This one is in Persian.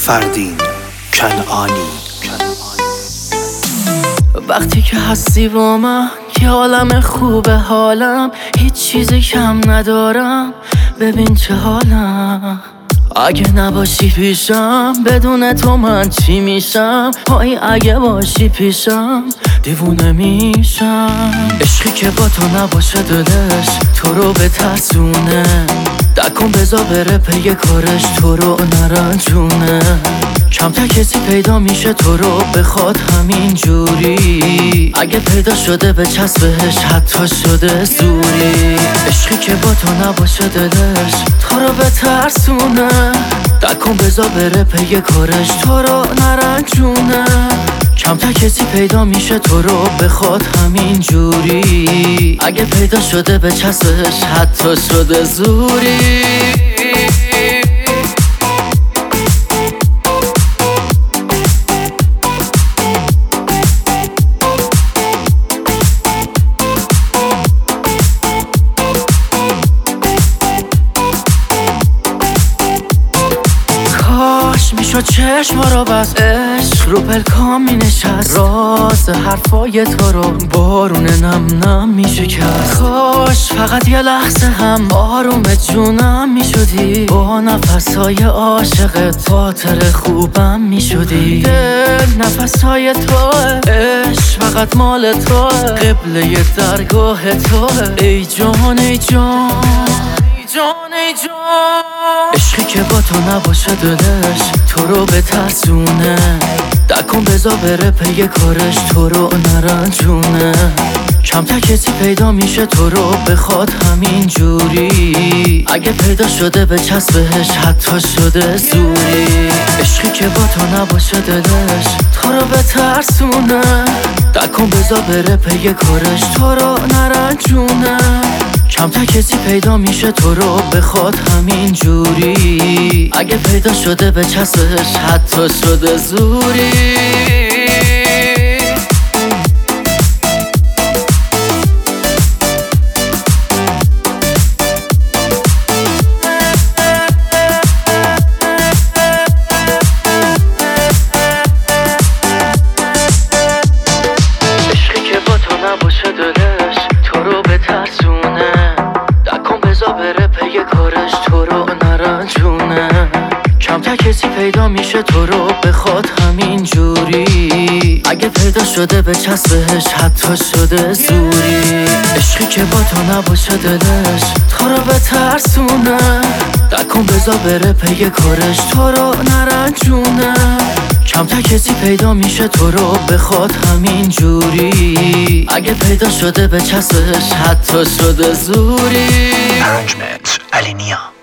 فردین کنعانی. وقتی که هستی با من که حالم خوبه، حالم هیچ چیزی کم ندارم. ببین چه حالم، اگه نباشی پیشم بدون تو من چی میشم؟ پای اگه باشی پیشم دیوونه میشم. عشقی که با تو نباشه دلش تو رو بترسونه، دکن بزا بره پی کارش تو رو نرنجونه. کمتر کسی پیدا میشه تو رو بخواد همین جوری، اگه پیدا شده به چسبش حتی شده زوری. عشقی که با تو نباشه دلش تو رو بترسونه، دکن بزا بره پی کارش تو رو نرنجونه. کمتر کسی پیدا میشه تو رو بخواد همین جوری، اگه پیدا شده به چسبش حتی شده زوری. میشد چشما رو بس، عشق رو پلکام می نشست، راز حرفای تو رو بارون نم نم می شکست. کاش فقط یه لحظه هم آروم جونم می شدی، با نفسهای عاشقت خاطر خوبم می شدی. دل نفسهای توه، عشق فقط مال توه، قبله درگاه توه. ای جان ای جان ای جان، عشقی که با تو نباشه دلش تو رو بترسونه، دکن بزا بره پی کارش تو رو نرنجونه. کمتر کسی پیدا میشه تو رو بخواد همین جوری، اگه پیدا شده به چسبش حتی شده زوری. عشقی که با تو نباشه دلش تو رو بترسونه، دکن بزا بره پی کارش تو رو نرنجونه. کمتر کسی پیدا میشه تو رو بخواد همین جوری، اگه پیدا شده به چسبش حتی شده زوری. عشقی که با تو نباشه دلش تو رو بترسونه، بره پی کارش تو رو نرنجونه. کمتر کسی پیدا میشه تو رو بخواد همین جوری، اگه پیدا شده به چسبش حتی شده زوری. عشقی که با تو نباشه دلش تو رو بترسونه، دکن بزا بره پی کارش تو رو نرنجونه. کمتر کسی پیدا میشه تو رو بخواد همین جوری، اگه پیدا شده به چسبش حتی شده زوری. Arrangement علی نیا.